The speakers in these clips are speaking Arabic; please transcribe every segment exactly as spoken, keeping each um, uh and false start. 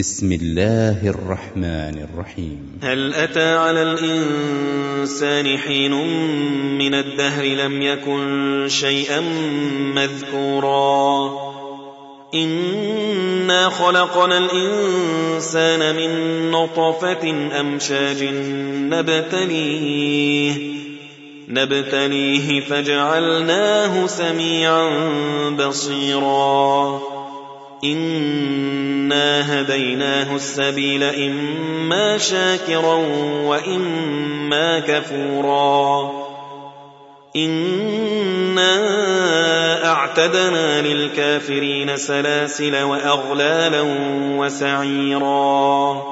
بسم الله الرحمن الرحيم. هل أتى على الإنسان حين من الدهر لم يكن شيئا مذكورا إنا خلقنا الإنسان من نطفة أمشاج نبتليه نبتليه فجعلناه سميعا بصيرا إنا هديناه السبيل إما شاكرا وإما كفورا إنا أعتدنا للكافرين سلاسل وأغلالا وسعيرا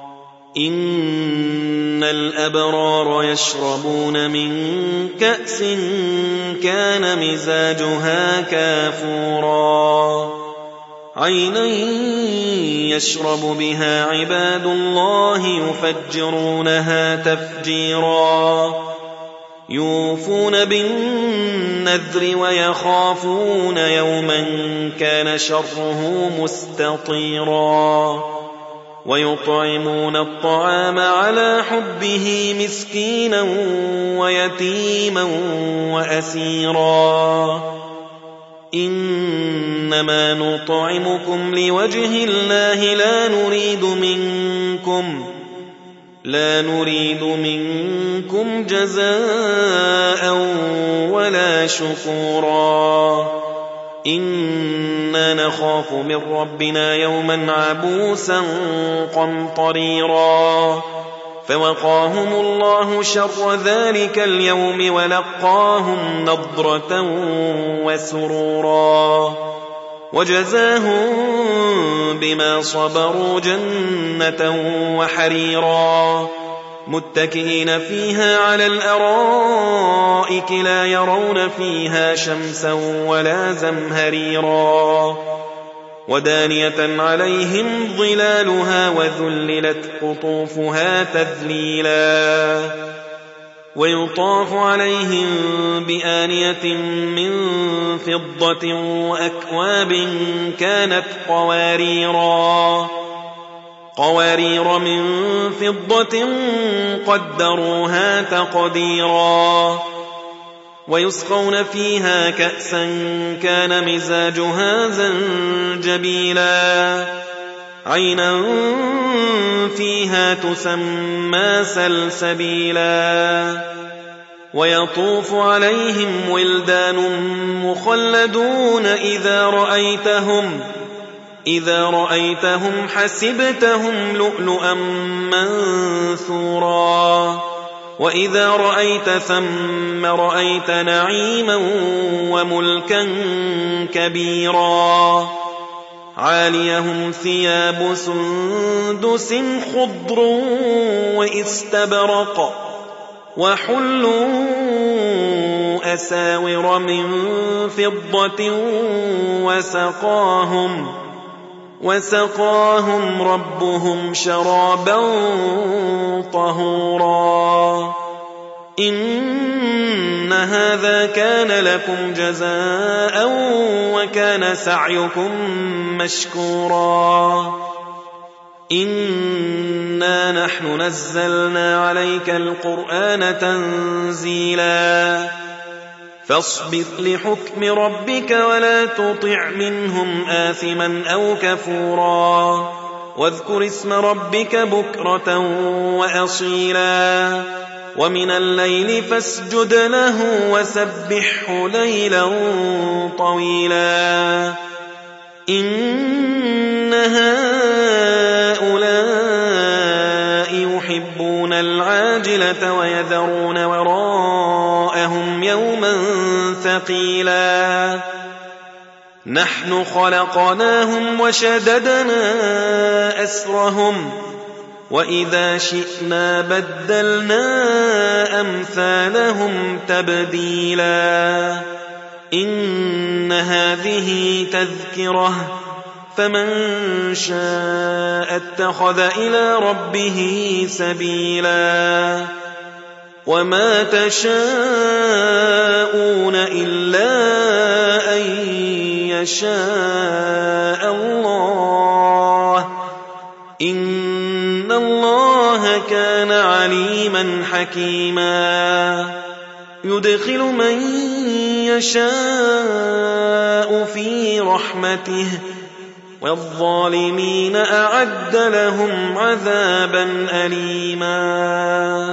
إن الأبرار يشربون من كأس كان مزاجها كافورا عينا يشرب بها عباد الله يفجرونها تفجيرا يوفون بالنذر ويخافون يوما كان شره مستطيرا ويطعمون الطعام على حبه مسكينا ويتيما وأسيرا إنما نطعمكم لوجه الله لا نريد منكم لا نريد منكم جزاء ولا شكورا إنا نخاف من ربنا يوما عبوسا قمطريرا فوقاهم الله شر ذلك اليوم ولقاهم نضرة وسرورا وجزاهم بما صبروا جنة وحريرا متكئين فيها على الأرائك لا يرون فيها شمسا ولا زمهريرا ودانية عليهم ظلالها وذللت قطوفها تذليلا ويطاف عليهم بآنية من فضة وأكواب كانت قواريرا قوارير من فضة قدروها تقديرا ويسقون فيها كأسا كان مزاجها زنجبيلا عينا فيها تسمى سلسبيلا ويطوف عليهم ولدان مخلدون إذا رأيتهم إذا رأيتهم حسبتهم لؤلؤا منثورا وإذا رأيت ثم رأيت نعيما وملكا كبيرا عاليهم ثياب سندس خضر واستبرق وحلوا أساور من فضة وسقاهم وسقاهم ربهم شرابا طهورا إن هذا كان لكم جزاء وكان سعيكم مشكورا إنا نحن نزلنا عليك القرآن تنزيلا فاصبر لحكم ربك ولا تطع منهم آثما أو كفورا واذكر اسم ربك بكرة وأصيلا ومن الليل فاسجد له وسبحه ليلا طويلا إن هؤلاء يحبون العاجلة ويذرون وراءهم يوما ثقيلا نحن خلقناهم وشددنا أسرهم وإذا شئنا بدلنا أمثالهم تبديلا إن هذه تذكرة فمن شاء اتخذ إلى ربه سبيلا وما تشاءون إلا أن يشاء الله إن الله كان عليما حكيما يدخل من يشاء في رحمته والظالمين أعد لهم عذابا أليما.